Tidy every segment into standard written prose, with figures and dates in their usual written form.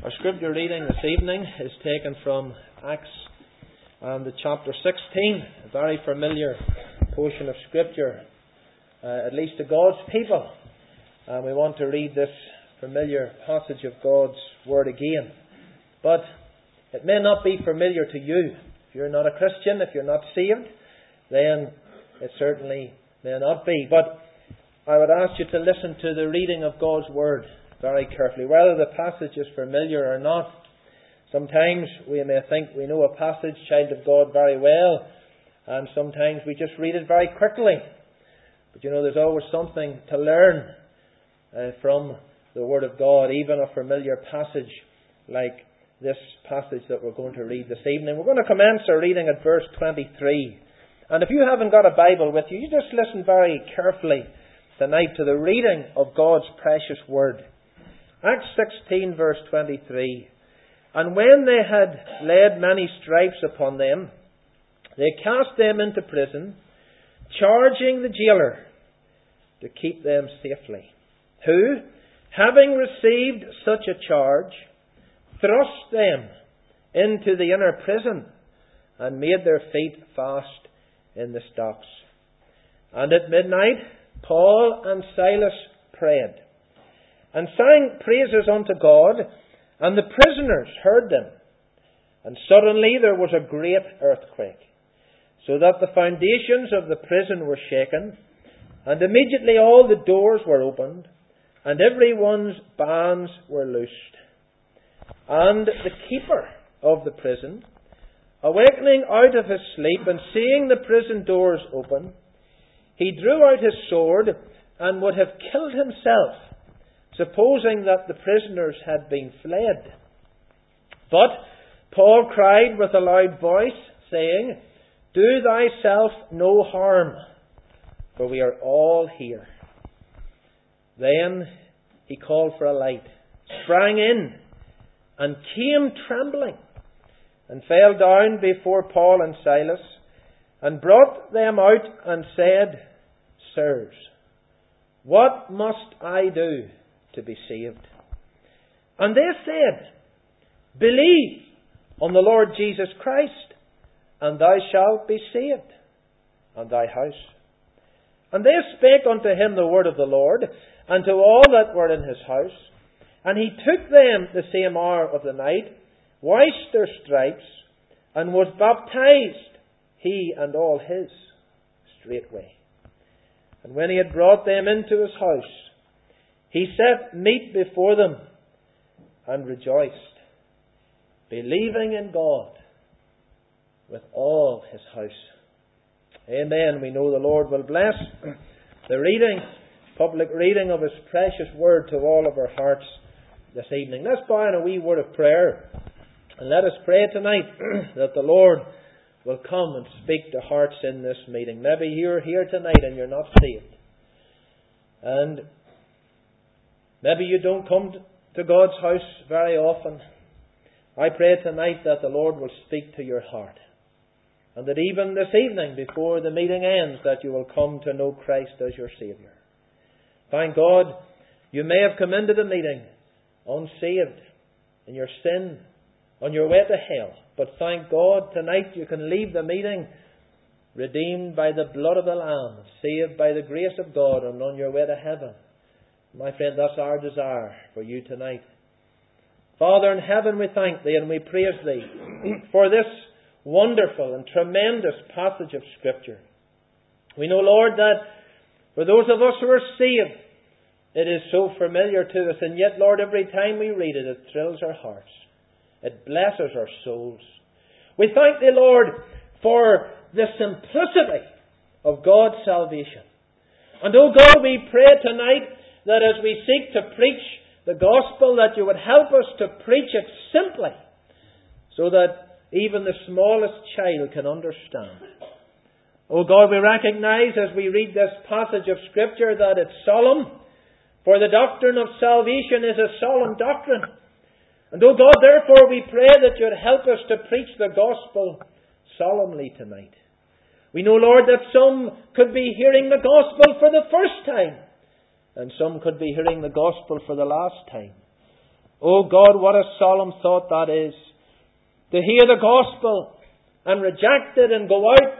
Our scripture reading this evening is taken from Acts and the chapter 16, a very familiar portion of scripture, at least to God's people. And we want to read this familiar passage of God's Word again. But it may not be familiar to you. If you're not a Christian, if you're not saved, then it certainly may not be. But I would ask you to listen to the reading of God's Word very carefully, whether the passage is familiar or not. Sometimes we may think we know a passage, child of God, very well, and sometimes we just read it very quickly. But there's always something to learn from the Word of God, even a familiar passage like this passage that we're going to read this evening. We're going to commence our reading at verse 23. And if you haven't got a Bible with you, you just listen very carefully tonight to the reading of God's precious Word. Acts 16 verse 23. And when they had laid many stripes upon them, they cast them into prison, charging the jailer to keep them safely, who, having received such a charge, thrust them into the inner prison and made their feet fast in the stocks. And at midnight Paul and Silas prayed, and sang praises unto God, and the prisoners heard them. And suddenly there was a great earthquake, so that the foundations of the prison were shaken, and immediately all the doors were opened, and every one's bands were loosed. And the keeper of the prison, awakening out of his sleep, and seeing the prison doors open, he drew out his sword, and would have killed himself, supposing that the prisoners had been fled. But Paul cried with a loud voice, saying, Do thyself no harm, for we are all here. Then he called for a light, sprang in, and came trembling, and fell down before Paul and Silas, and brought them out, and said, Sirs, what must I do to be saved? And they said, Believe on the Lord Jesus Christ, and thou shalt be saved, and thy house. And they spake unto him the word of the Lord, and to all that were in his house. And he took them the same hour of the night, washed their stripes, and was baptized, he and all his, straightway. And when he had brought them into his house, he set meat before them, and rejoiced, believing in God with all his house. Amen. We know the Lord will bless the reading, public reading of his precious word to all of our hearts this evening. Let's bow in a wee word of prayer, and let us pray tonight that the Lord will come and speak to hearts in this meeting. Maybe you're here tonight and you're not saved, and maybe you don't come to God's house very often. I pray tonight that the Lord will speak to your heart, and that even this evening, before the meeting ends, that you will come to know Christ as your Saviour. Thank God you may have come into the meeting unsaved, in your sin, on your way to hell. But thank God tonight you can leave the meeting redeemed by the blood of the Lamb, saved by the grace of God, and on your way to heaven. My friend, that's our desire for you tonight. Father in heaven, we thank Thee and we praise Thee for this wonderful and tremendous passage of Scripture. We know, Lord, that for those of us who are saved, it is so familiar to us, and yet, Lord, every time we read it, it thrills our hearts. It blesses our souls. We thank Thee, Lord, for the simplicity of God's salvation. And, oh God, we pray tonight that as we seek to preach the gospel, that you would help us to preach it simply, so that even the smallest child can understand. Oh God, we recognize as we read this passage of Scripture that it's solemn, for the doctrine of salvation is a solemn doctrine. And oh God, therefore we pray that you would help us to preach the gospel solemnly tonight. We know, Lord, that some could be hearing the gospel for the first time, and some could be hearing the gospel for the last time. Oh God, what a solemn thought that is. To hear the gospel and reject it and go out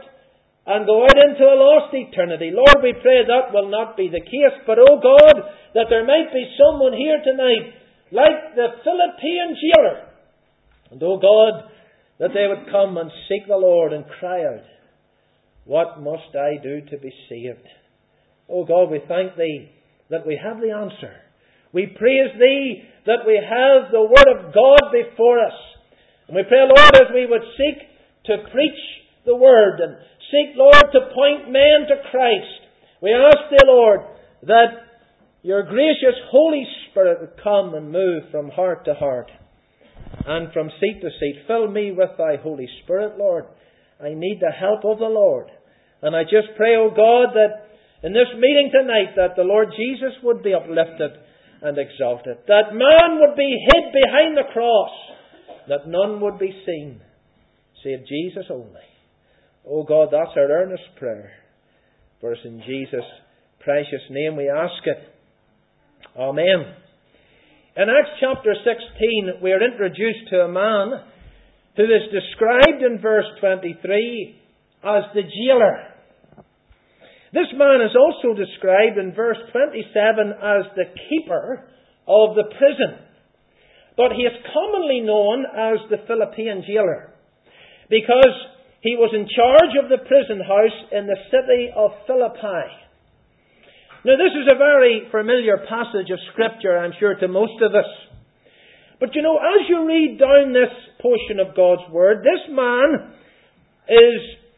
into a lost eternity. Lord, we pray that will not be the case. But oh God, that there might be someone here tonight, like the Philippian jailer. And oh God, that they would come and seek the Lord and cry out, what must I do to be saved? Oh God, we thank Thee that we have the answer. We praise Thee that we have the Word of God before us. And we pray, Lord, as we would seek to preach the Word and seek, Lord, to point men to Christ. We ask Thee, Lord, that Your gracious Holy Spirit would come and move from heart to heart and from seat to seat. Fill me with Thy Holy Spirit, Lord. I need the help of the Lord. And I just pray, oh God, that in this meeting tonight, that the Lord Jesus would be uplifted and exalted. That man would be hid behind the cross. That none would be seen, save Jesus only. Oh God, that's our earnest prayer. For it's in Jesus' precious name we ask it. Amen. In Acts chapter 16, we are introduced to a man who is described in verse 23 as the jailer. This man is also described in verse 27 as the keeper of the prison. But he is commonly known as the Philippian jailer because he was in charge of the prison house in the city of Philippi. Now this is a very familiar passage of Scripture, I'm sure, to most of us. But you know, as you read down this portion of God's Word, this man is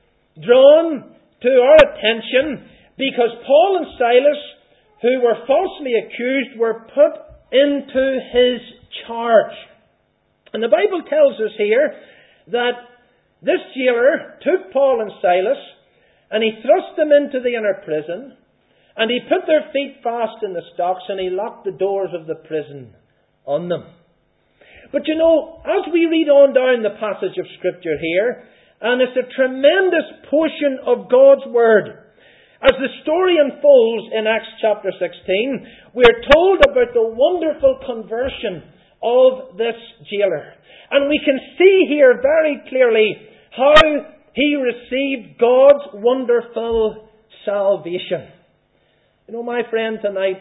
drawn to our attention because Paul and Silas, who were falsely accused, were put into his charge. And the Bible tells us here that this jailer took Paul and Silas and he thrust them into the inner prison and he put their feet fast in the stocks and he locked the doors of the prison on them. But you know, as we read on down the passage of Scripture here, and it's a tremendous portion of God's Word, as the story unfolds in Acts chapter 16, we are told about the wonderful conversion of this jailer. And we can see here very clearly how he received God's wonderful salvation. You know, my friend, tonight,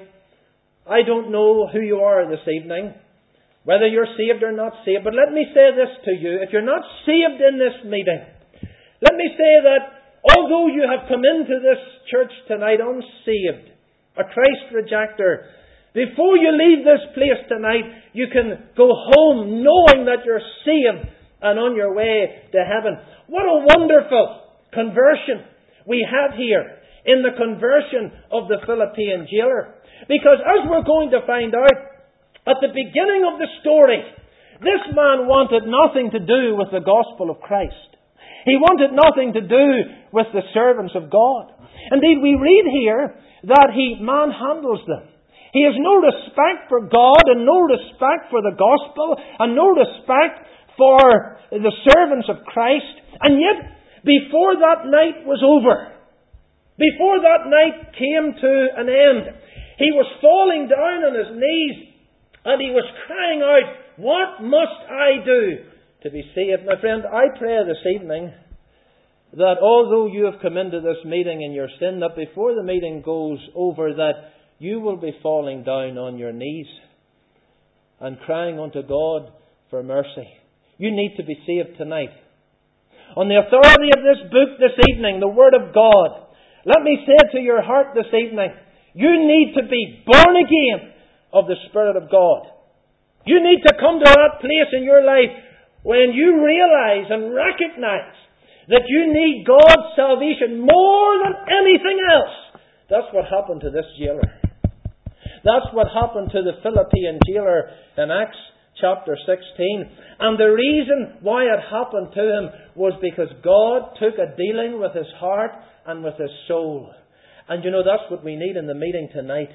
I don't know who you are this evening, whether you're saved or not saved, but let me say this to you. If you're not saved in this meeting, let me say that although you have come into this church tonight unsaved, a Christ rejecter, before you leave this place tonight, you can go home knowing that you're saved and on your way to heaven. What a wonderful conversion we have here in the conversion of the Philippian jailer. Because as we're going to find out, at the beginning of the story, this man wanted nothing to do with the gospel of Christ. He wanted nothing to do with the servants of God. Indeed, we read here that he manhandles them. He has no respect for God and no respect for the gospel and no respect for the servants of Christ. And yet, before that night was over, before that night came to an end, he was falling down on his knees and he was crying out, what must I do to be saved? My friend, I pray this evening that although you have come into this meeting in your sin, that before the meeting goes over, that you will be falling down on your knees and crying unto God for mercy. You need to be saved tonight. On the authority of this book this evening, the Word of God, let me say to your heart this evening, you need to be born again of the Spirit of God. You need to come to that place in your life when you realize and recognize that you need God's salvation more than anything else. That's what happened to this jailer. That's what happened to the Philippian jailer in Acts chapter 16. And the reason why it happened to him was because God took a dealing with his heart and with his soul. And you know, that's what we need in the meeting tonight.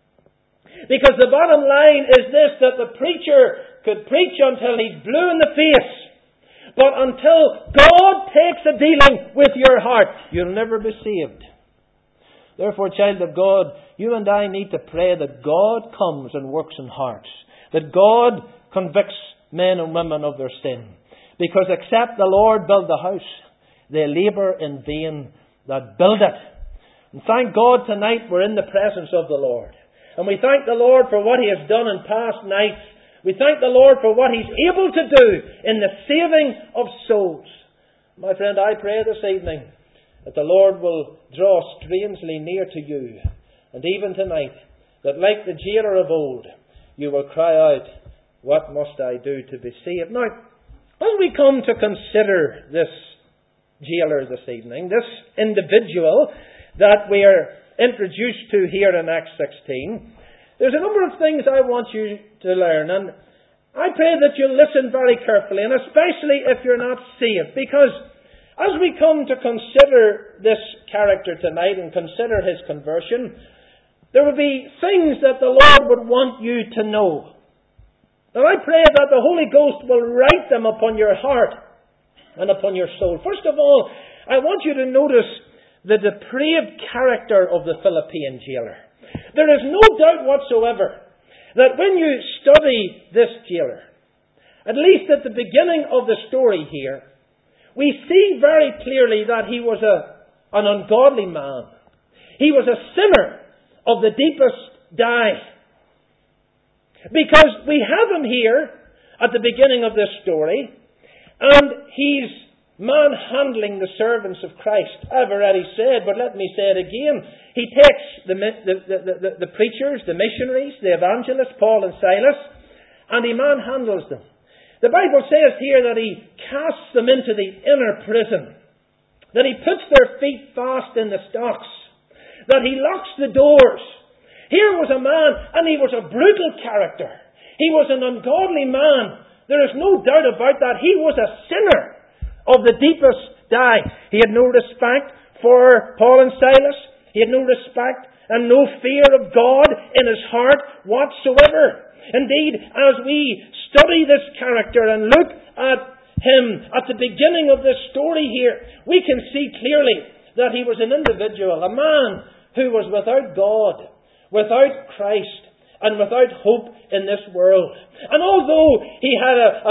Because the bottom line is this, that the preacher could preach until he's blue in the face. But until God takes a dealing with your heart, you'll never be saved. Therefore, child of God, you and I need to pray that God comes and works in hearts. That God convicts men and women of their sin. Because except the Lord build the house, they labour in vain that build it. And thank God tonight we're in the presence of the Lord. And we thank the Lord for what He has done in past nights. We thank the Lord for what He's able to do in the saving of souls. My friend, I pray this evening that the Lord will draw strangely near to you. And even tonight, that like the jailer of old, you will cry out, what must I do to be saved? Now, as we come to consider this jailer this evening, this individual that we are introduced to here in Acts 16, there's a number of things I want you to learn, and I pray that you'll listen very carefully, and especially if you're not saved, because as we come to consider this character tonight and consider his conversion, there will be things that the Lord would want you to know. And I pray that the Holy Ghost will write them upon your heart and upon your soul. First of all, I want you to notice the depraved character of the Philippian jailer. There is no doubt whatsoever that when you study this jailer, at least at the beginning of the story here, we see very clearly that he was an ungodly man. He was a sinner of the deepest dye. Because we have him here at the beginning of this story, and he's manhandling the servants of Christ. I've already said, but let me say it again. He takes the preachers, the missionaries, the evangelists, Paul and Silas, and he manhandles them. The Bible says here that he casts them into the inner prison, that he puts their feet fast in the stocks, that he locks the doors. Here was a man, and he was a brutal character. He was an ungodly man. There is no doubt about that. He was a sinner of the deepest dye. He had no respect for Paul and Silas. He had no respect and no fear of God in his heart whatsoever. Indeed, as we study this character and look at him at the beginning of this story here, we can see clearly that he was an individual, a man who was without God, without Christ, and without hope in this world. And although he had a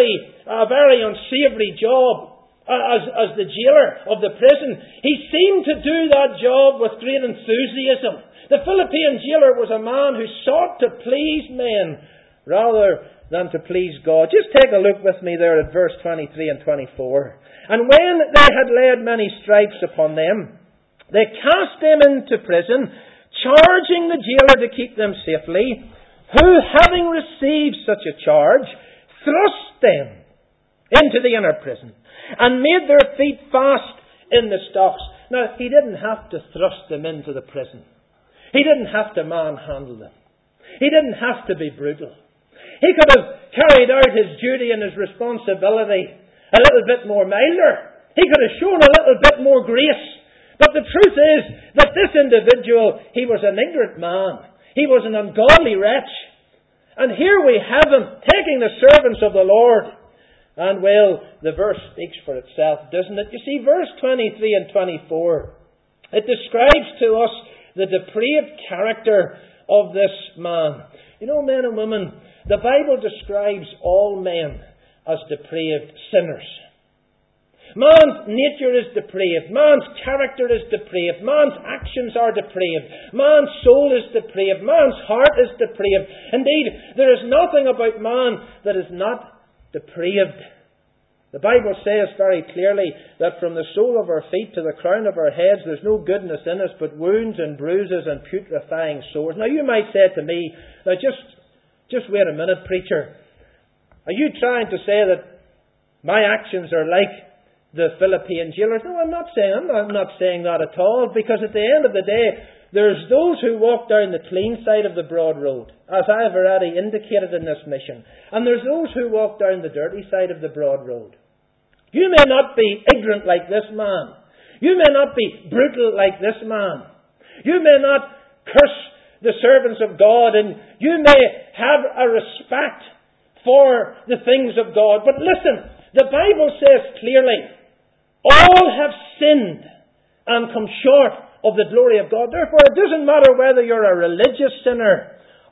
very unsavoury job as the jailer of the prison, he seemed to do that job with great enthusiasm. The Philippian jailer was a man who sought to please men rather than to please God. Just take a look with me there at verse 23 and 24. And when they had laid many stripes upon them, they cast them into prison, charging the jailer to keep them safely, who, having received such a charge, thrust them into the inner prison, and made their feet fast in the stocks. Now, he didn't have to thrust them into the prison. He didn't have to manhandle them. He didn't have to be brutal. He could have carried out his duty and his responsibility a little bit more milder. He could have shown a little bit more grace. But the truth is that this individual, he was an ignorant man. He was an ungodly wretch. And here we have him taking the servants of the Lord. And well, the verse speaks for itself, doesn't it? You see, verse 23 and 24, it describes to us the depraved character of this man. You know, men and women, the Bible describes all men as depraved sinners. Man's nature is depraved. Man's character is depraved. Man's actions are depraved. Man's soul is depraved. Man's heart is depraved. Indeed, there is nothing about man that is not depraved. The Bible says very clearly that from the sole of our feet to the crown of our heads, there's no goodness in us but wounds and bruises and putrefying sores. Now you might say to me, now just wait a minute, preacher. Are you trying to say that my actions are like the Philippian jailers? No, I'm not saying that at all, because at the end of the day, there's those who walk down the clean side of the broad road, as I have already indicated in this mission. And there's those who walk down the dirty side of the broad road. You may not be ignorant like this man. You may not be brutal like this man. You may not curse the servants of God, and you may have a respect for the things of God. But listen, the Bible says clearly, all have sinned and come short of the glory of God. Therefore, it doesn't matter whether you're a religious sinner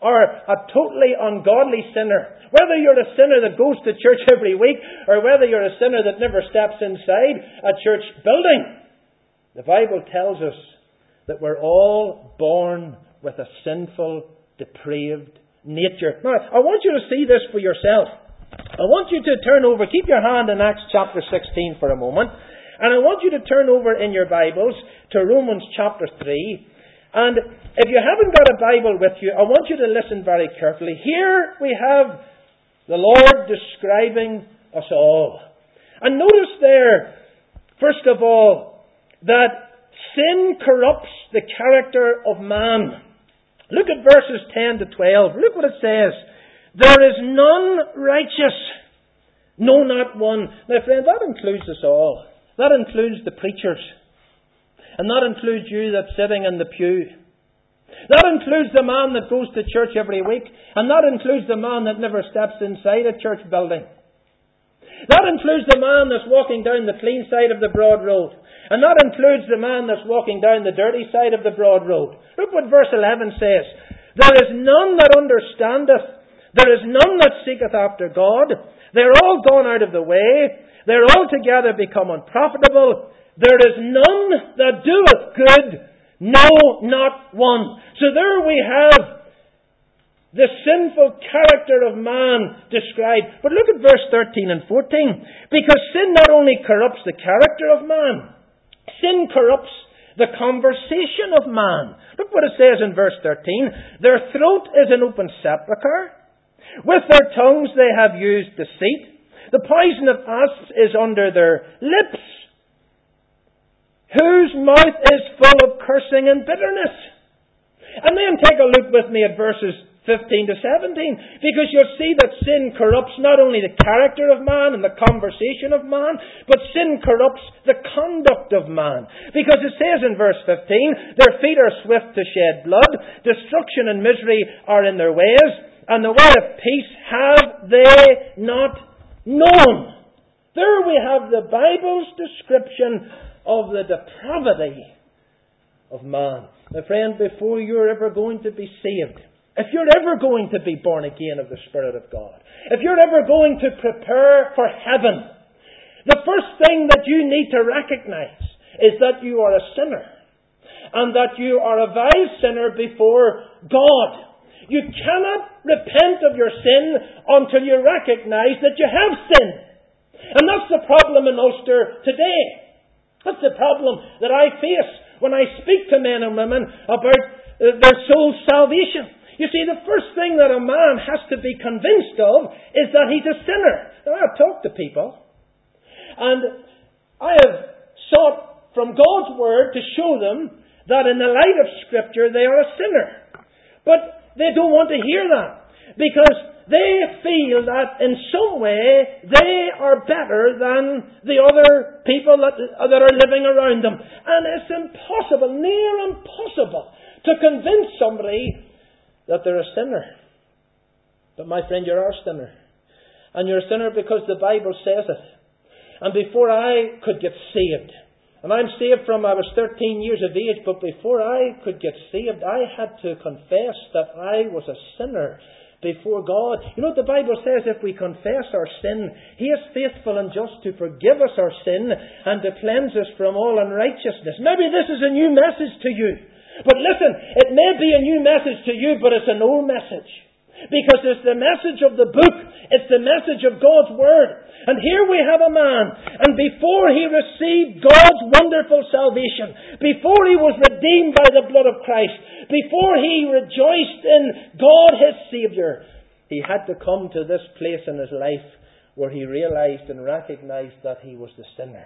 or a totally ungodly sinner, whether you're a sinner that goes to church every week, or whether you're a sinner that never steps inside a church building, the Bible tells us that we're all born with a sinful, depraved nature. Now, I want you to see this for yourself. I want you to turn over, keep your hand in Acts chapter 16 for a moment, and I want you to turn over in your Bibles to Romans chapter 3. And if you haven't got a Bible with you, I want you to listen very carefully. Here we have the Lord describing us all. And notice there, first of all, that sin corrupts the character of man. Look at verses 10 to 12. Look what it says. There is none righteous, no, not one. Now, friend, that includes us all. That includes the preachers. And that includes you that's sitting in the pew. That includes the man that goes to church every week. And that includes the man that never steps inside a church building. That includes the man that's walking down the clean side of the broad road. And that includes the man that's walking down the dirty side of the broad road. Look what verse 11 says. There is none that understandeth. There is none that seeketh after God. They're all gone out of the way. They're altogether become unprofitable. There is none that doeth good. No, not one. So there we have the sinful character of man described. But look at verse 13 and 14. Because sin not only corrupts the character of man, sin corrupts the conversation of man. Look what it says in verse 13. Their throat is an open sepulchre. With their tongues they have used deceit. The poison of asps is under their lips, whose mouth is full of cursing and bitterness. And then take a look with me at verses 15 to 17, because you'll see that sin corrupts not only the character of man and the conversation of man, but sin corrupts the conduct of man. Because it says in verse 15, their feet are swift to shed blood, destruction and misery are in their ways, and the way of peace have they not known. There we have the Bible's description of the depravity of man. My friend, before you're ever going to be saved, if you're ever going to be born again of the Spirit of God, if you're ever going to prepare for heaven, the first thing that you need to recognize is that you are a sinner, and that you are a vile sinner before God. You cannot repent of your sin until you recognize that you have sinned. And that's the problem in Ulster today. That's the problem that I face when I speak to men and women about their soul's salvation. You see, the first thing that a man has to be convinced of is that he's a sinner. Now, I've talked to people, and I have sought from God's Word to show them that in the light of Scripture they are a sinner. But they don't want to hear that, because they feel that in some way they are better than the other people that are living around them. And it's impossible, near impossible, to convince somebody that they're a sinner. But my friend, you're a sinner. And you're a sinner because the Bible says it. And before I could get saved, and I'm saved from I was 13 years of age, but before I could get saved, I had to confess that I was a sinner before God. You know what the Bible says? If we confess our sin, He is faithful and just to forgive us our sin and to cleanse us from all unrighteousness. Maybe this is a new message to you. But listen, it may be a new message to you, but it's an old message. Because it's the message of the book. It's the message of God's Word. And here we have a man, and before he received God's wonderful salvation, before he was redeemed by the blood of Christ, before he rejoiced in God his Saviour, he had to come to this place in his life where he realized and recognized that he was the sinner.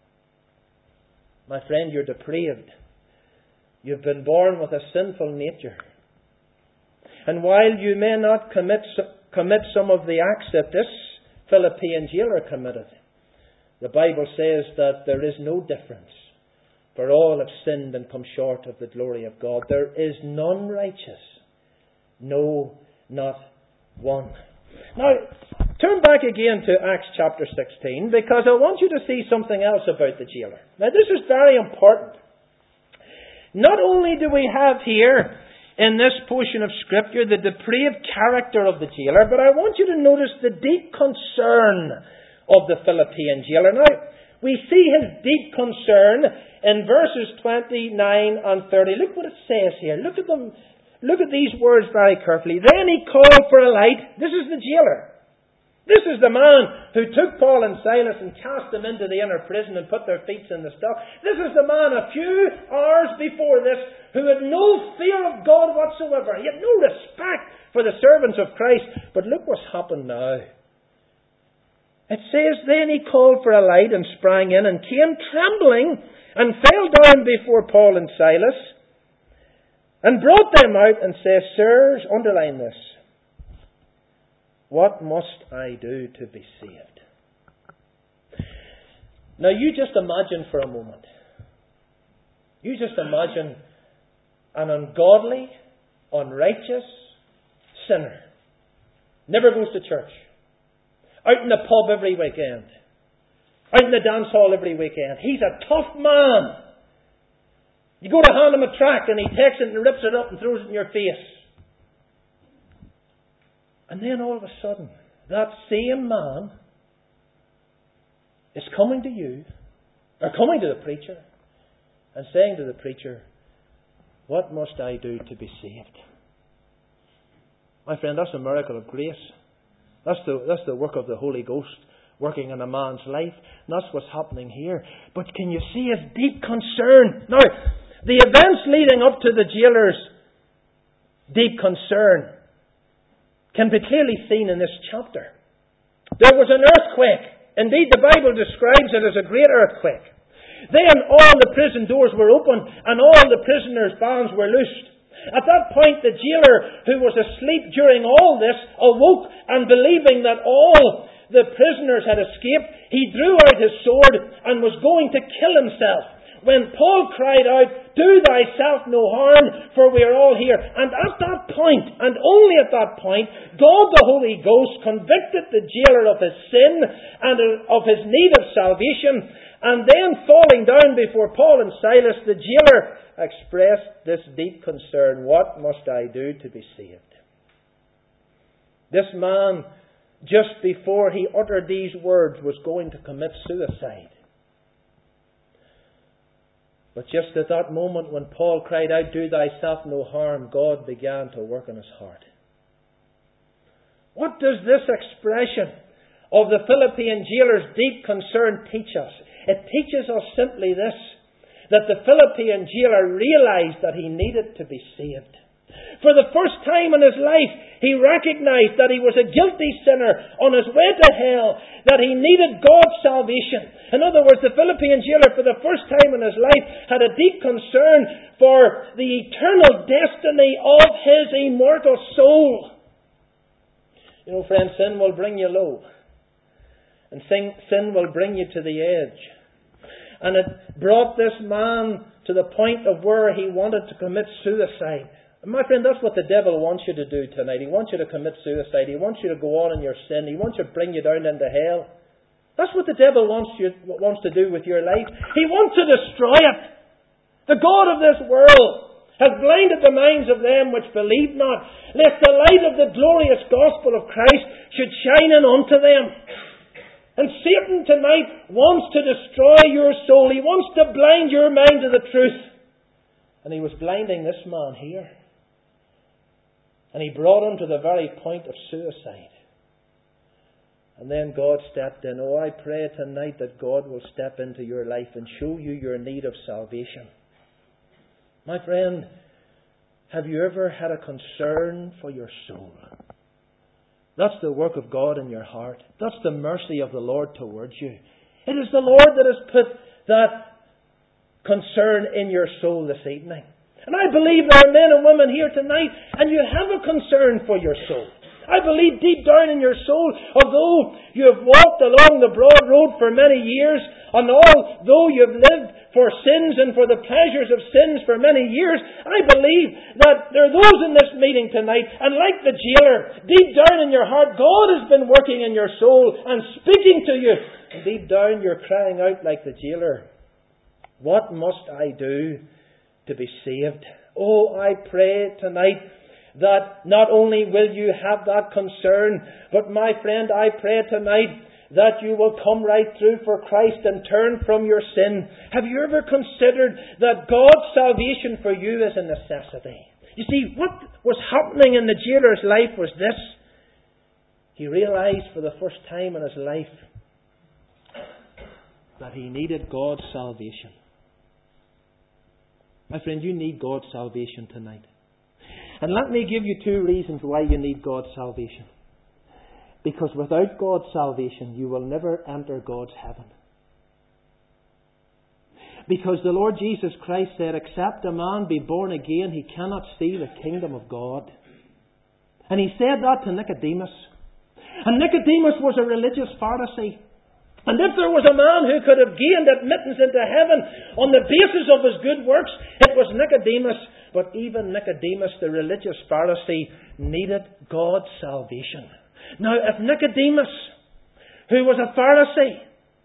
My friend, you're depraved. You've been born with a sinful nature. And while you may not commit some of the acts that this Philippian jailer committed, the Bible says that there is no difference. For all have sinned and come short of the glory of God. There is none righteous. No, not one. Now, turn back again to Acts chapter 16, because I want you to see something else about the jailer. Now, this is very important. Not only do we have here in this portion of Scripture the depraved character of the jailer, but I want you to notice the deep concern of the Philippian jailer. Now, we see his deep concern in verses 29 and 30. Look what it says here. Look at them. Look at these words very carefully. Then he called for a light. This is the jailer. This is the man who took Paul and Silas and cast them into the inner prison and put their feet in the stock. This is the man a few hours before this who had no fear of God whatsoever. He had no respect for the servants of Christ. But look what's happened now. It says, then he called for a light and sprang in and came trembling and fell down before Paul and Silas and brought them out and says, sirs, underline this. What must I do to be saved? Now you just imagine for a moment. You just imagine an ungodly, unrighteous sinner. Never goes to church. Out in the pub every weekend. Out in the dance hall every weekend. He's a tough man. You go to hand him a tract and he takes it and rips it up and throws it in your face. And then all of a sudden, that same man is coming to you, or coming to the preacher, and saying to the preacher, what must I do to be saved? My friend, that's a miracle of grace. That's the work of the Holy Ghost working in a man's life. And that's what's happening here. But can you see his deep concern? Now, the events leading up to the jailer's deep concern can be clearly seen in this chapter. There was an earthquake. Indeed, the Bible describes it as a great earthquake. Then all the prison doors were opened and all the prisoners' bonds were loosed. At that point, the jailer, who was asleep during all this, awoke and believing that all the prisoners had escaped, he drew out his sword and was going to kill himself. When Paul cried out, do thyself no harm, for we are all here. And at that point, and only at that point, God the Holy Ghost convicted the jailer of his sin and of his need of salvation. And then falling down before Paul and Silas, the jailer expressed this deep concern, what must I do to be saved? This man, just before he uttered these words, was going to commit suicide. But just at that moment when Paul cried out, do thyself no harm, God began to work in his heart. What does this expression of the Philippian jailer's deep concern teach us? It teaches us simply this, that the Philippian jailer realized that he needed to be saved. For the first time in his life, he recognized that he was a guilty sinner on his way to hell, that he needed God's salvation. In other words, the Philippian jailer, for the first time in his life, had a deep concern for the eternal destiny of his immortal soul. You know, friends, sin will bring you low. And sin will bring you to the edge. And it brought this man to the point of where he wanted to commit suicide. My friend, that's what the devil wants you to do tonight. He wants you to commit suicide. He wants you to go on in your sin. He wants to bring you down into hell. That's what the devil wants to do with your life. He wants to destroy it. The God of this world has blinded the minds of them which believe not, lest the light of the glorious gospel of Christ should shine in unto them. And Satan tonight wants to destroy your soul. He wants to blind your mind to the truth. And he was blinding this man here. And he brought him to the very point of suicide. And then God stepped in. Oh, I pray tonight that God will step into your life and show you your need of salvation. My friend, have you ever had a concern for your soul? That's the work of God in your heart. That's the mercy of the Lord towards you. It is the Lord that has put that concern in your soul this evening. And I believe there are men and women here tonight, and you have a concern for your soul. I believe deep down in your soul, although you have walked along the broad road for many years, and although you have lived for sins and for the pleasures of sins for many years, I believe that there are those in this meeting tonight, and like the jailer, deep down in your heart, God has been working in your soul and speaking to you. And deep down you're crying out like the jailer, what must I do to be saved? Oh, I pray tonight that not only will you have that concern, but my friend, I pray tonight that you will come right through for Christ and turn from your sin. Have you ever considered that God's salvation for you is a necessity? You see, what was happening in the jailer's life was this. He realized for the first time in his life that he needed God's salvation. My friend, you need God's salvation tonight. And let me give you 2 reasons why you need God's salvation. Because without God's salvation, you will never enter God's heaven. Because the Lord Jesus Christ said, except a man be born again, he cannot see the kingdom of God. And he said that to Nicodemus. And Nicodemus was a religious Pharisee. And if there was a man who could have gained admittance into heaven on the basis of his good works, it was Nicodemus. But even Nicodemus, the religious Pharisee, needed God's salvation. Now, if Nicodemus, who was a Pharisee,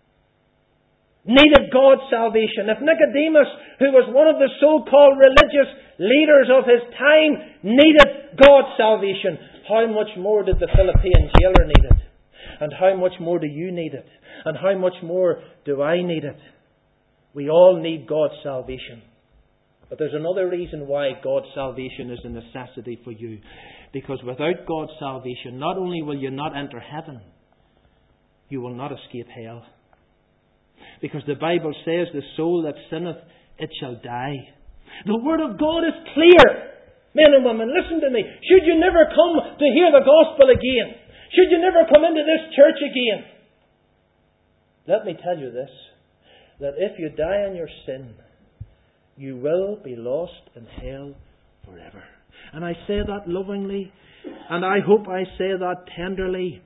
needed God's salvation, if Nicodemus, who was one of the so-called religious leaders of his time, needed God's salvation, how much more did the Philippian jailer need it? And how much more do you need it? And how much more do I need it? We all need God's salvation. But there's another reason why God's salvation is a necessity for you. Because without God's salvation, not only will you not enter heaven, you will not escape hell. Because the Bible says, the soul that sinneth, it shall die. The Word of God is clear. Men and women, listen to me. Should you never come to hear the gospel again, should you never come into this church again, let me tell you this, that if you die in your sin, you will be lost in hell forever. And I say that lovingly, and I hope I say that tenderly.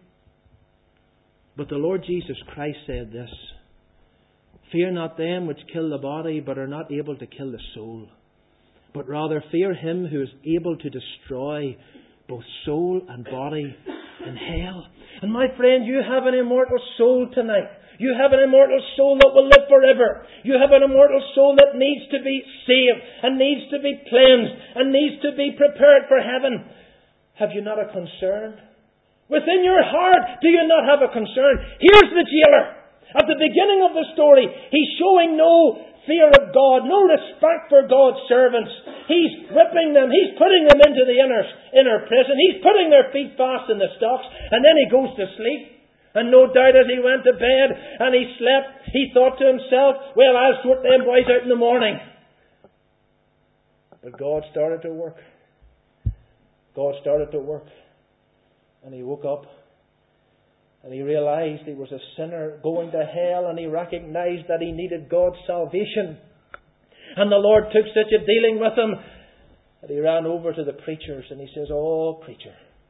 But the Lord Jesus Christ said this, fear not them which kill the body, but are not able to kill the soul. But rather fear him who is able to destroy both soul and body in hell. And my friend, you have an immortal soul tonight. You have an immortal soul that will live forever. You have an immortal soul that needs to be saved and needs to be cleansed and needs to be prepared for heaven. Have you not a concern? Within your heart, do you not have a concern? Here's the jailer. At the beginning of the story, he's showing no fear of God, no respect for God's servants. He's whipping them. He's putting them into the inner prison. He's putting their feet fast in the stocks. And then he goes to sleep. And no doubt as he went to bed and he slept, he thought to himself, well, I'll sort them boys out in the morning. But God started to work. God started to work. And he woke up. And he realized he was a sinner going to hell. And he recognized that he needed God's salvation. And the Lord took such a dealing with him that he ran over to the preachers. And he says, oh, preacher,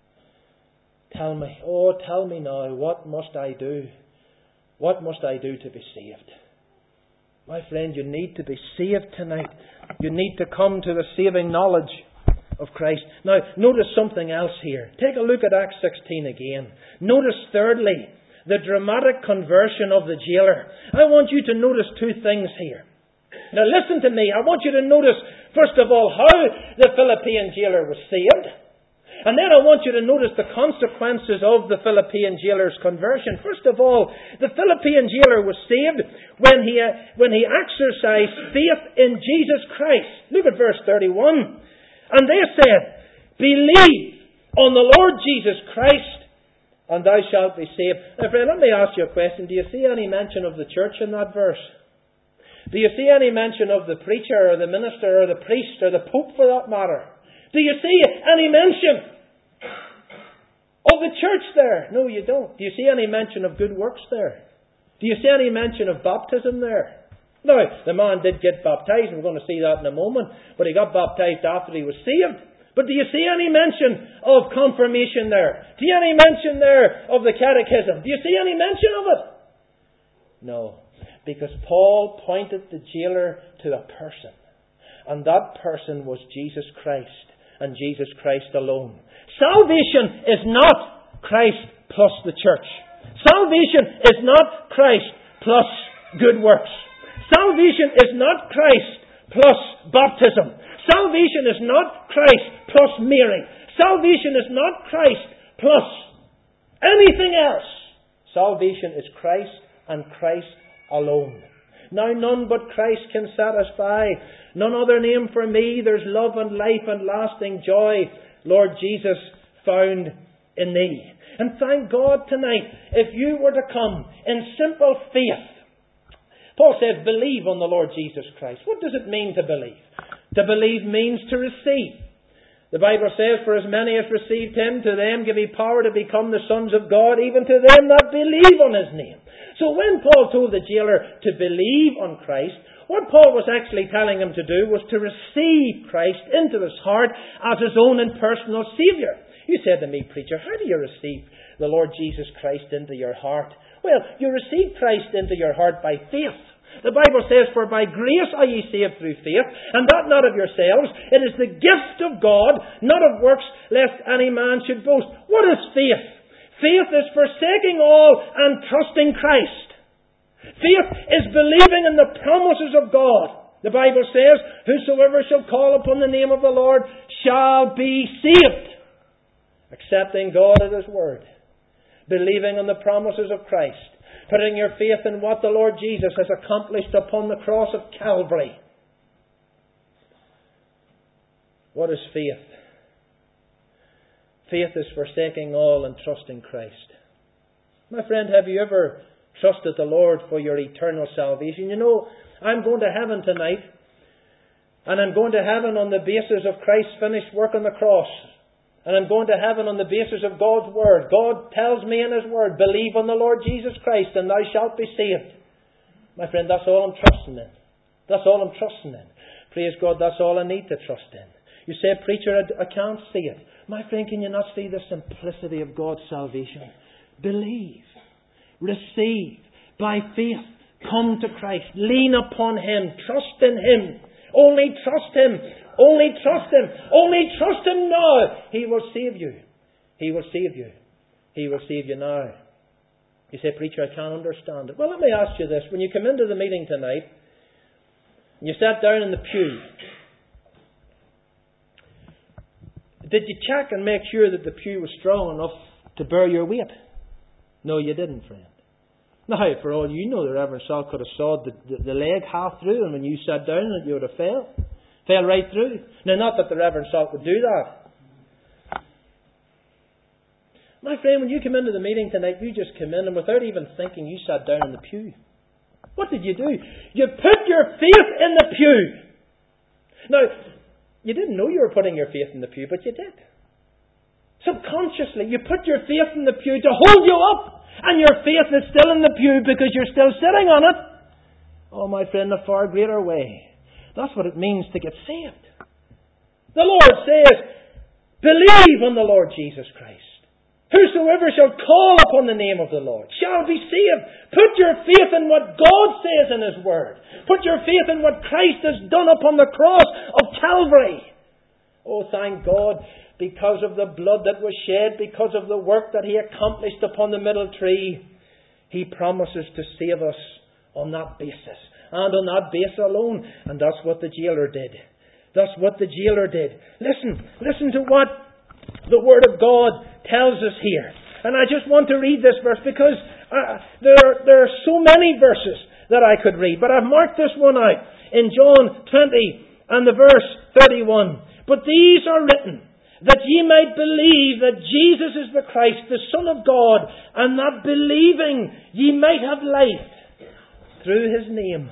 tell me now, what must I do? What must I do to be saved? My friend, you need to be saved tonight. You need to come to the saving knowledge of Christ. Now, notice something else here. Take a look at Acts 16 again. Notice, thirdly, the dramatic conversion of the jailer. I want you to notice 2 things here. Now, listen to me. I want you to notice, first of all, how the Philippian jailer was saved. And then I want you to notice the consequences of the Philippian jailer's conversion. First of all, the Philippian jailer was saved when he exercised faith in Jesus Christ. Look at verse 31. And they said, believe on the Lord Jesus Christ, and thou shalt be saved. Now, friend, let me ask you a question. Do you see any mention of the church in that verse? Do you see any mention of the preacher or the minister or the priest or the pope for that matter? Do you see any mention of the church there? No, you don't. Do you see any mention of good works there? Do you see any mention of baptism there? Now, the man did get baptized. We're going to see that in a moment. But he got baptized after he was saved. But do you see any mention of confirmation there? Do you see any mention there of the catechism? Do you see any mention of it? No. Because Paul pointed the jailer to a person. And that person was Jesus Christ. And Jesus Christ alone. Salvation is not Christ plus the church. Salvation is not Christ plus good works. Salvation is not Christ plus baptism. Salvation is not Christ plus Mary. Salvation is not Christ plus anything else. Salvation is Christ and Christ alone. Now none but Christ can satisfy. None other name for me. There's love and life and lasting joy, Lord Jesus, found in thee. And thank God tonight, if you were to come in simple faith. Paul says, believe on the Lord Jesus Christ. What does it mean to believe? To believe means to receive. The Bible says, for as many as received Him, to them give He power to become the sons of God, even to them that believe on His name. So when Paul told the jailer to believe on Christ, what Paul was actually telling him to do was to receive Christ into his heart as his own and personal Saviour. You said to me, preacher, how do you receive the Lord Jesus Christ into your heart? Well, you receive Christ into your heart by faith. The Bible says, for by grace are ye saved through faith, and that not of yourselves. It is the gift of God, not of works, lest any man should boast. What is faith? Faith is forsaking all and trusting Christ. Faith is believing in the promises of God. The Bible says, whosoever shall call upon the name of the Lord shall be saved. Accepting God at His word. Believing on the promises of Christ. Putting your faith in what the Lord Jesus has accomplished upon the cross of Calvary. What is faith? Faith is forsaking all and trusting Christ. My friend, have you ever trusted the Lord for your eternal salvation? You know, I'm going to heaven tonight. And I'm going to heaven on the basis of Christ's finished work on the cross. And I'm going to heaven on the basis of God's Word. God tells me in His Word, believe on the Lord Jesus Christ and thou shalt be saved. My friend, that's all I'm trusting in. That's all I'm trusting in. Praise God, that's all I need to trust in. You say, preacher, I can't see it. My friend, can you not see the simplicity of God's salvation? Believe. Receive. By faith. Come to Christ. Lean upon Him. Trust in Him. Only trust Him. Only trust Him. Only trust Him now. He will save you. He will save you. He will save you now. You say, preacher, I can't understand it. Well, let me ask you this. When you come into the meeting tonight, and you sat down in the pew, did you check and make sure that the pew was strong enough to bear your weight? No, you didn't, friend. Now, for all you know, the Reverend Sal could have sawed the leg half through, and when you sat down, you would have fell right through. Now, not that the Reverend Sal would do that. My friend, when you come into the meeting tonight, you just come in, and without even thinking, you sat down in the pew. What did you do? You put your faith in the pew. Now, you didn't know you were putting your faith in the pew, but you did. Subconsciously, you put your faith in the pew to hold you up. And your faith is still in the pew because you're still sitting on it. Oh, my friend, a far greater way. That's what it means to get saved. The Lord says, believe on the Lord Jesus Christ. Whosoever shall call upon the name of the Lord shall be saved. Put your faith in what God says in His Word. Put your faith in what Christ has done upon the cross of Calvary. Oh, thank God. Because of the blood that was shed, because of the work that He accomplished upon the middle tree, He promises to save us on that basis. And on that basis alone. And that's what the jailer did. That's what the jailer did. Listen to what the Word of God tells us here. And I just want to read this verse because there are so many verses that I could read. But I've marked this one out in John 20 and the verse 31. But these are written that ye might believe that Jesus is the Christ, the Son of God, and that believing ye might have life through His name.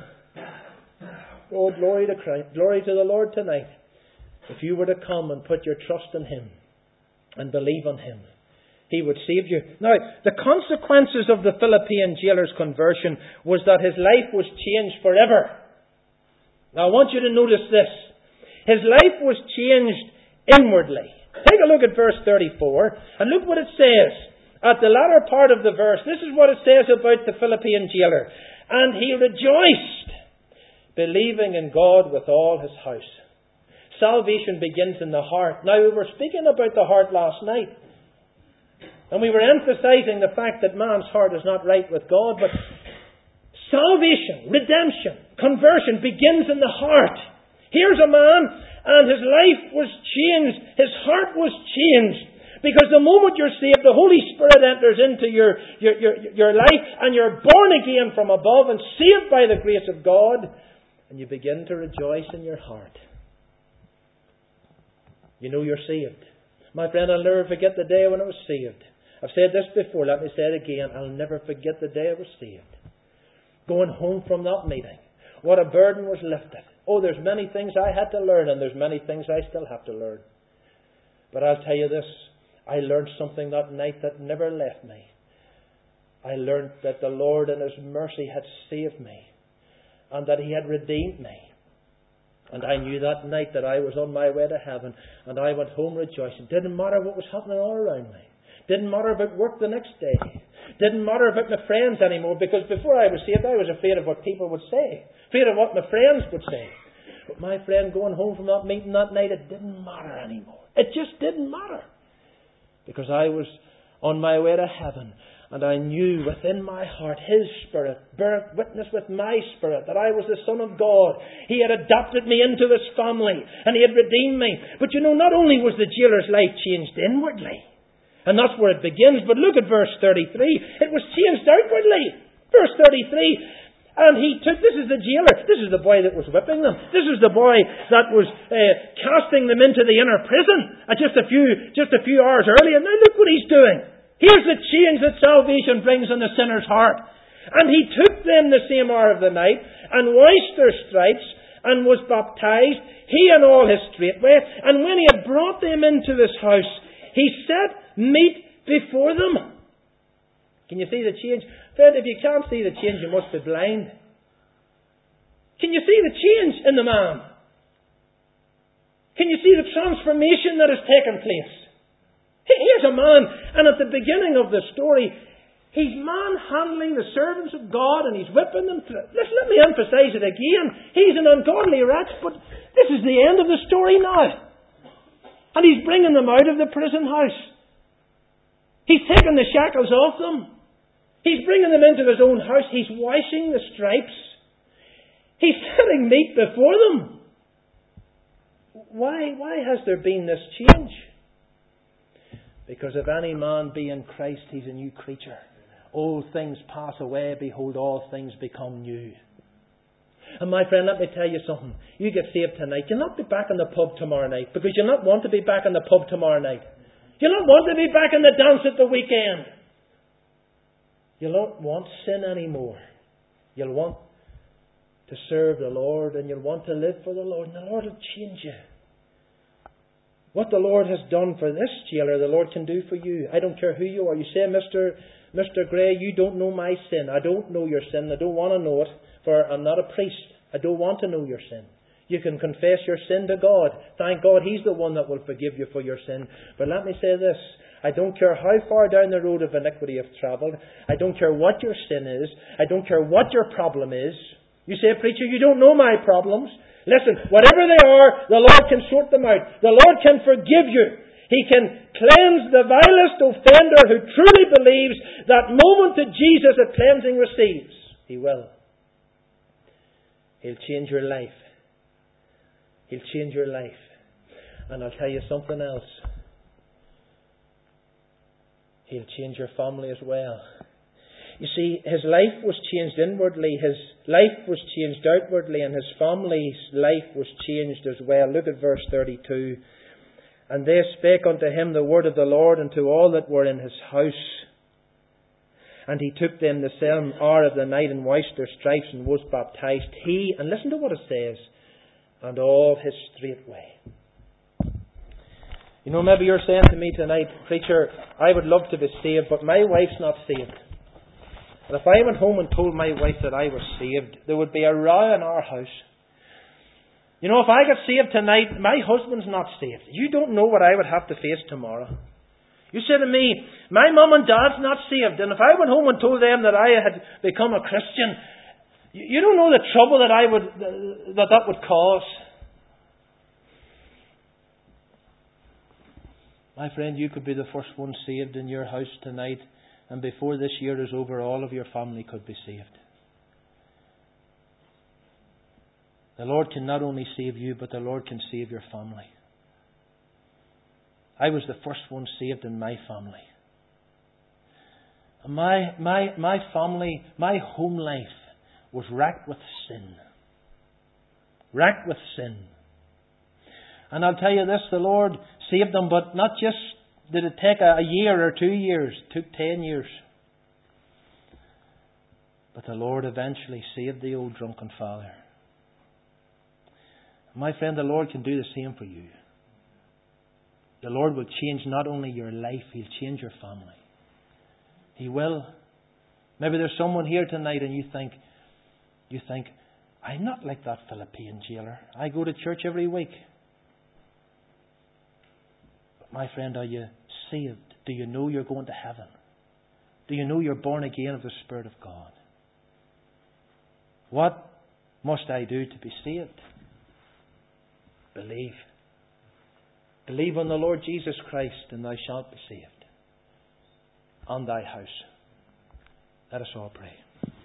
Oh, glory to Christ, glory to the Lord tonight. If you were to come and put your trust in Him and believe on Him, He would save you. Now, the consequences of the Philippian jailer's conversion was that his life was changed forever. Now, I want you to notice this. His life was changed inwardly. Take a look at verse 34 and look what it says at the latter part of the verse. This is what it says about the Philippian jailer. And he rejoiced, believing in God with all his house. Salvation begins in the heart. Now, we were speaking about the heart last night. And we were emphasizing the fact that man's heart is not right with God. But salvation, redemption, conversion begins in the heart. Here's a man, And his life was changed. His heart was changed. Because the moment you're saved, the Holy Spirit enters into your life and you're born again from above and saved by the grace of God. And you begin to rejoice in your heart. You know you're saved. My friend, I'll never forget the day when I was saved. I've said this before, let me say it again. I'll never forget the day I was saved. Going home from that meeting. What a burden was lifted. Oh, there's many things I had to learn, and there's many things I still have to learn. But I'll tell you this. I learned something that night that never left me. I learned that the Lord in His mercy had saved me. And that He had redeemed me. And I knew that night that I was on my way to heaven. And I went home rejoicing. Didn't matter what was happening all around me. Didn't matter about work the next day. Didn't matter about my friends anymore. Because before I was saved, I was afraid of what people would say. Afraid of what my friends would say. But my friend, going home from that meeting that night, it didn't matter anymore. It just didn't matter. Because I was on my way to heaven. And I knew within my heart His Spirit bear witness with my spirit that I was the Son of God. He had adopted me into His family. And He had redeemed me. But you know, not only was the jailer's life changed inwardly. And that's where it begins. But look at verse 33. It was changed outwardly. Verse 33. And he took, this is the jailer. This is the boy that was whipping them. This is the boy that was casting them into the inner prison just a few hours earlier. Now look what he's doing. Here's the change that salvation brings in the sinner's heart. And he took them the same hour of the night and washed their stripes and was baptized, he and all his straightway. And when he had brought them into his house, he set meat before them. Can you see the change? Friend, if you can't see the change, you must be blind. Can you see the change in the man? Can you see the transformation that has taken place? Here's a man, and at the beginning of the story, he's manhandling the servants of God and he's whipping them. Let me emphasize it again. He's an ungodly wretch, but this is the end of the story now. And he's bringing them out of the prison house. He's taking the shackles off them. He's bringing them into his own house. He's washing the stripes. He's setting meat before them. Why has there been this change? Because if any man be in Christ, he's a new creature. Old things pass away. Behold, all things become new. And my friend, let me tell you something. You get saved tonight. You'll not be back in the pub tomorrow night. Because you'll not want to be back in the pub tomorrow night. You'll not want to be back in the dance at the weekend. You'll not want sin anymore. You'll want to serve the Lord and you'll want to live for the Lord. And the Lord will change you. What the Lord has done for this jailer, the Lord can do for you. I don't care who you are. You say, Mr. Gray, you don't know my sin. I don't know your sin. I don't want to know it. For I'm not a priest. I don't want to know your sin. You can confess your sin to God. Thank God He's the one that will forgive you for your sin. But let me say this. I don't care how far down the road of iniquity you've travelled. I don't care what your sin is. I don't care what your problem is. You say, preacher, you don't know my problems. Listen, whatever they are, the Lord can sort them out. The Lord can forgive you. He can cleanse the vilest offender who truly believes that moment that Jesus at cleansing receives. He will. He'll change your life. He'll change your life. And I'll tell you something else. He'll change your family as well. You see, his life was changed inwardly, his life was changed outwardly, and his family's life was changed as well. Look at verse 32. And they spake unto him the word of the Lord and to all that were in his house. And he took them the same hour of the night and washed their stripes and was baptized. He, and listen to what it says, and all his straightway. You know, maybe you're saying to me tonight, preacher, I would love to be saved, but my wife's not saved. And if I went home and told my wife that I was saved, there would be a row in our house. You know, if I got saved tonight, my husband's not saved. You don't know what I would have to face tomorrow. You say to me, my mum and dad's not saved, and if I went home and told them that I had become a Christian, you don't know the trouble that would cause. My friend, you could be the first one saved in your house tonight, and before this year is over, all of your family could be saved. The Lord can not only save you, but the Lord can save your family. I was the first one saved in my family. My family, my home life was racked with sin. Racked with sin. And I'll tell you this, the Lord saved them, but not just did it take a year or 2 years. It took 10 years. But the Lord eventually saved the old drunken father. My friend, the Lord can do the same for you. The Lord will change not only your life, He'll change your family. He will. Maybe there's someone here tonight and you think, I'm not like that Philippine jailer. I go to church every week. But my friend, are you saved? Do you know you're going to heaven? Do you know you're born again of the Spirit of God? What must I do to be saved? Believe. Believe on the Lord Jesus Christ and thou shalt be saved. On thy house. Let us all pray.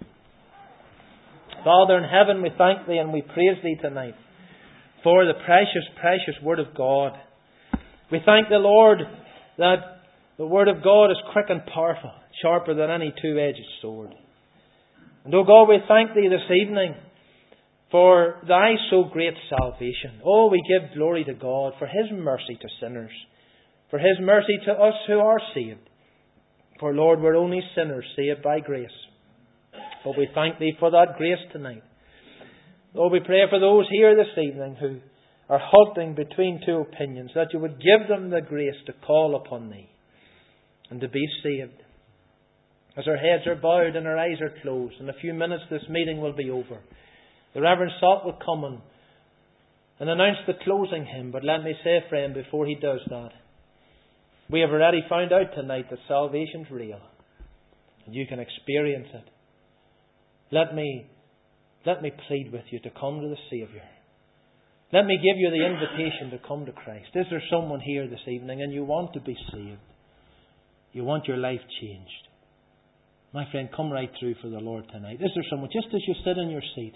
Father in heaven, we thank Thee and we praise Thee tonight for the precious, precious Word of God. We thank the Lord that the Word of God is quick and powerful, sharper than any two-edged sword. And, O God, we thank Thee this evening for Thy so great salvation. Oh, we give glory to God for His mercy to sinners, for His mercy to us who are saved. For, Lord, we're only sinners saved by grace. But we thank Thee for that grace tonight. Lord, we pray for those here this evening who are halting between two opinions, that You would give them the grace to call upon Thee and to be saved. As our heads are bowed and our eyes are closed, in a few minutes this meeting will be over. The Reverend Salt will come and announce the closing hymn. But let me say, friend, before he does that, we have already found out tonight that salvation's real. And you can experience it. Let me plead with you to come to the Saviour. Let me give you the invitation to come to Christ. Is there someone here this evening and you want to be saved? You want your life changed? My friend, come right through for the Lord tonight. Is there someone, just as you sit in your seat,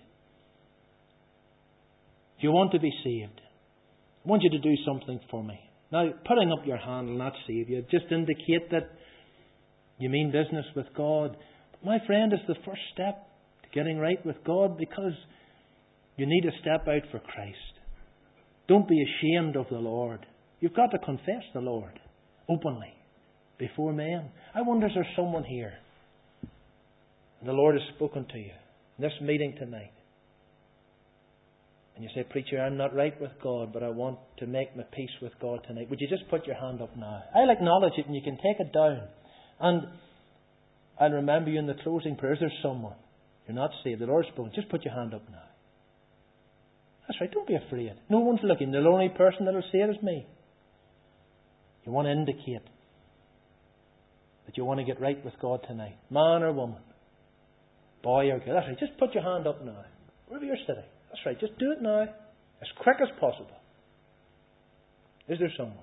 if you want to be saved, I want you to do something for me. Now, putting up your hand will not save you. Just indicate that you mean business with God. But my friend, it's the first step to getting right with God, because you need to step out for Christ. Don't be ashamed of the Lord. You've got to confess the Lord openly before men. I wonder, is there someone here and the Lord has spoken to you in this meeting tonight? And you say, preacher, I'm not right with God, but I want to make my peace with God tonight. Would you just put your hand up now? I'll acknowledge it and you can take it down. And I'll remember you in the closing prayers. There's someone. You're not saved. The Lord's spoken. Just put your hand up now. That's right. Don't be afraid. No one's looking. The only person that will say it is me. You want to indicate that you want to get right with God tonight. Man or woman. Boy or girl. That's right. Just put your hand up now. Wherever you're sitting. That's right. Just do it now. As quick as possible. Is there someone?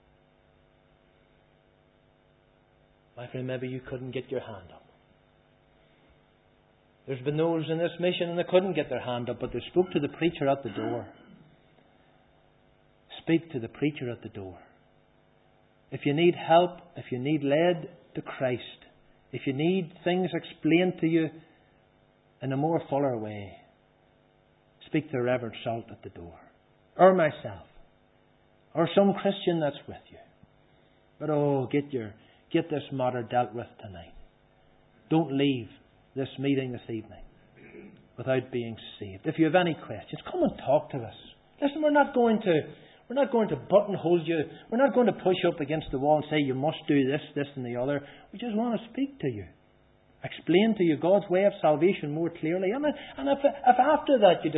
My friend, maybe you couldn't get your hand up. There's been those in this mission and they couldn't get their hand up, but they spoke to the preacher at the door. Speak to the preacher at the door. If you need help, if you need led to Christ, if you need things explained to you in a more fuller way, speak to Reverend Salt at the door. Or myself. Or some Christian that's with you. But get this matter dealt with tonight. Don't leave this meeting this evening without being saved. If you have any questions, come and talk to us. Listen, we're not going to buttonhole you. We're not going to push you up against the wall and say you must do this, this and the other. We just want to speak to you. Explain to you God's way of salvation more clearly. And if after that you